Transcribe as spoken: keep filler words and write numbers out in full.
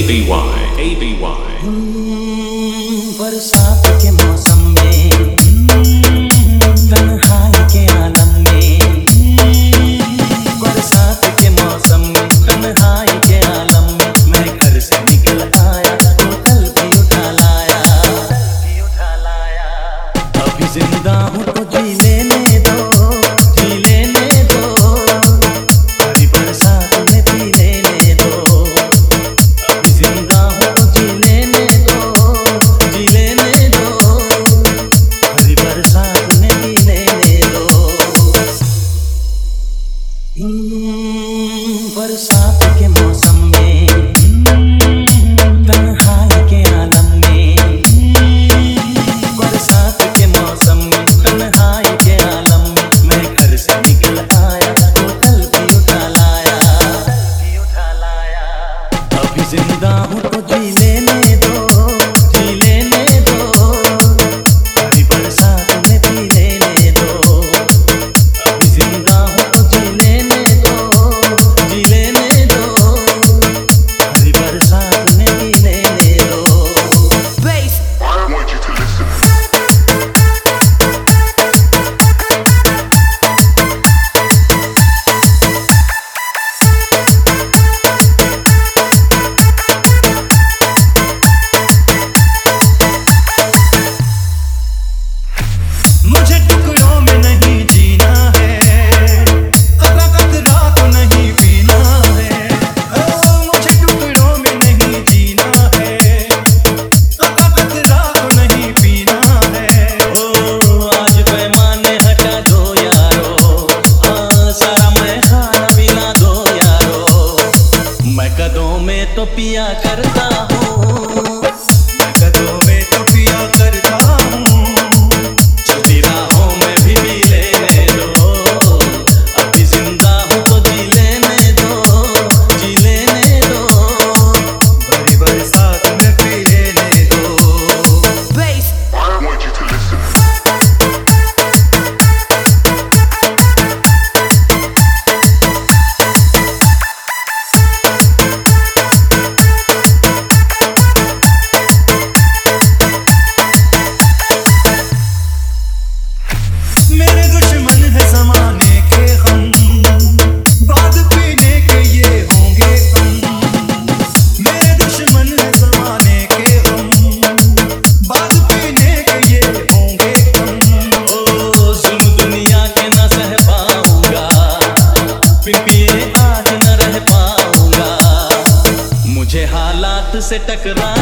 B Y, A B Y. बरसात के मौसम में, तन्हाई के आलम में, बरसात के मौसम में, तन्हाई के आलम में, मैं घर से निकल आया, बोतल भी उठा लाया, भी उठा लाया। अभी जिंदा हूँ तो जी लेने दो, जी लेने दो, अभी बरसात में पी लेने दो। अभी जिंदा हूँ तो जी लेने दो, जी लेने दो, अभी बरसात में पी लेने दो। बरसात के मौसम में, तन्हाई के आलम में, बरसात के मौसम में, तन्हाई के आलम में, मैं घर से निकल आया, बोतल भी उठा लाया, भी उठा लाया। अभी जिंदा हूँ तो जी लेने दो, जी लेने दो, अभी बरसात में पी लेने दो। अभी जिंदा हूँ तो जी लेने दो, जी लेने दो, अभी बरसात में पी लेने दो। I want you to listen. मुझे टुकड़ों में नहीं जीना है, कतरा कतरा तो नहीं पीना है। ओ मुझे टुकड़ों में नहीं जीना है, कतरा कतरा तो नहीं पीना है। ओ आज पैमाने हटा दो यारो, हाँ सारा मैं खाना पीना दो यारो। मैं कदों में तो पिया करता हूँ, मैं कदों में तो पिया करता हूँ। चलती राहों में भी पी लेने दो, अभी जिंदा हूँ तो जी लेने दो, जी लेने दो, भरी बरसात में पी लेने दो। I want you to listen. मेरे दुश्मन है ज़माने के हम, बाद पीने के ये होंगे कम। मेरे दुश्मन है ज़माने के हम, बाद पीने के ये होंगे कम। ओ जुल्म दुनिया के न सह पाऊंगा, बिन पिए आज न रह पाऊंगा। मुझे हालात से टकरा